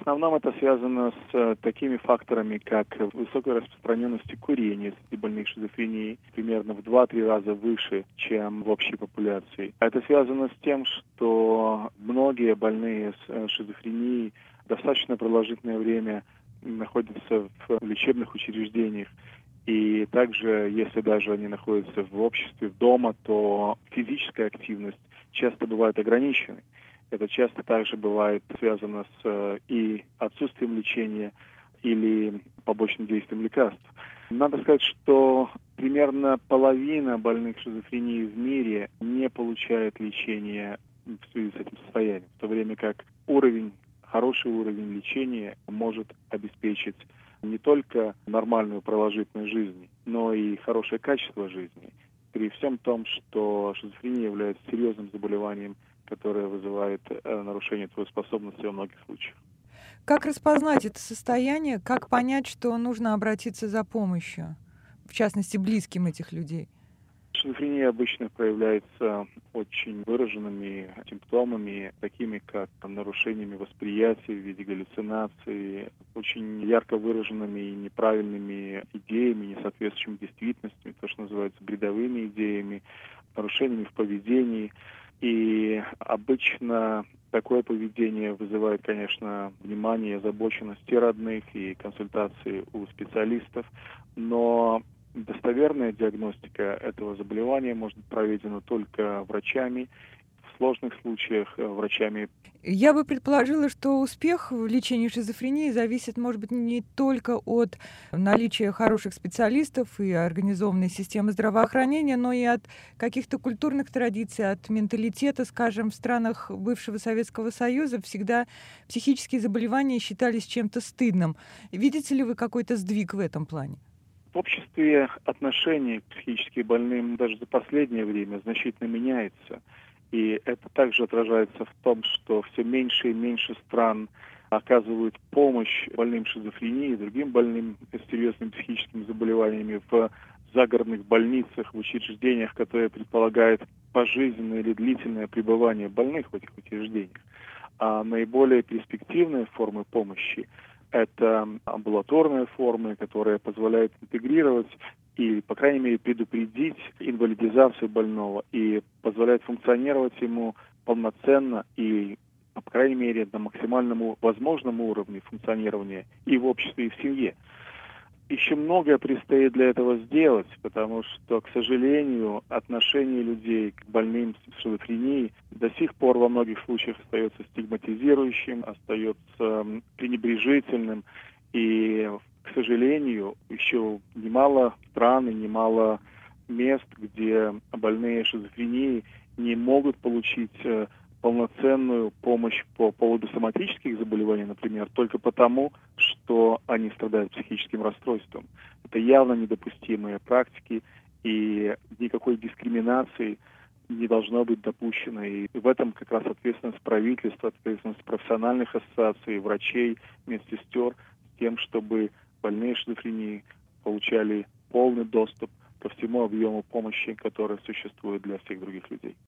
основном это связано с такими факторами, как высокая распространенность курения среди больных шизофренией, примерно в 2-3 раза выше, чем в общей популяции. Это связано с тем, что многие больные с шизофренией достаточно продолжительное время находятся в лечебных учреждениях. И также, если даже они находятся в обществе, дома, то физическая активность часто бывает ограниченной. Это часто также бывает связано с и отсутствием лечения или побочным действием лекарств. Надо сказать, что примерно половина больных шизофренией в мире не получает лечения в связи с этим состоянием, в то время как хороший уровень лечения может обеспечить не только нормальную продолжительность жизни, но и хорошее качество жизни. При всем том, что шизофрения является серьезным заболеванием, которое вызывает нарушение трудоспособности во многих случаях. Как распознать это состояние? Как понять, что нужно обратиться за помощью? В частности, близким этих людей. Шизофрения обычно проявляется очень выраженными симптомами, такими как нарушениями восприятия в виде галлюцинаций, очень ярко выраженными и неправильными идеями, не соответствующими действительности, то, что называется бредовыми идеями, нарушениями в поведении. И обычно такое поведение вызывает, конечно, внимание и озабоченность и родных, и консультации у специалистов, но достоверная диагностика этого заболевания может быть проведена только врачами, в сложных случаях врачами. Я бы предположила, что успех в лечении шизофрении зависит, может быть, не только от наличия хороших специалистов и организованной системы здравоохранения, но и от каких-то культурных традиций, от менталитета. Скажем, в странах бывшего Советского Союза всегда психические заболевания считались чем-то стыдным. Видите ли вы какой-то сдвиг в этом плане? В обществе отношение к психически больным даже за последнее время значительно меняется. И это также отражается в том, что все меньше и меньше стран оказывают помощь больным шизофренией и другим больным с серьезными психическими заболеваниями в загородных больницах, в учреждениях, которые предполагают пожизненное или длительное пребывание больных в этих учреждениях. А наиболее перспективные формы помощи – это амбулаторные формы, которые позволяют интегрировать и, по крайней мере, предупредить инвалидизацию больного и позволяют функционировать ему полноценно и, по крайней мере, на максимальному возможном уровне функционирования и в обществе, и в семье. Еще многое предстоит для этого сделать, потому что, к сожалению, отношение людей к больным с шизофренией до сих пор во многих случаях остается стигматизирующим, остается пренебрежительным. И, к сожалению, еще немало стран и немало мест, где больные шизофренией не могут получить полноценную помощь по поводу соматических заболеваний, например, только потому, что они страдают психическим расстройством. Это явно недопустимые практики, и никакой дискриминации не должно быть допущено. И в этом как раз ответственность правительства, ответственность профессиональных ассоциаций, врачей, медсестер, с тем, чтобы больные шизофренией получали полный доступ ко всему объему помощи, который существует для всех других людей.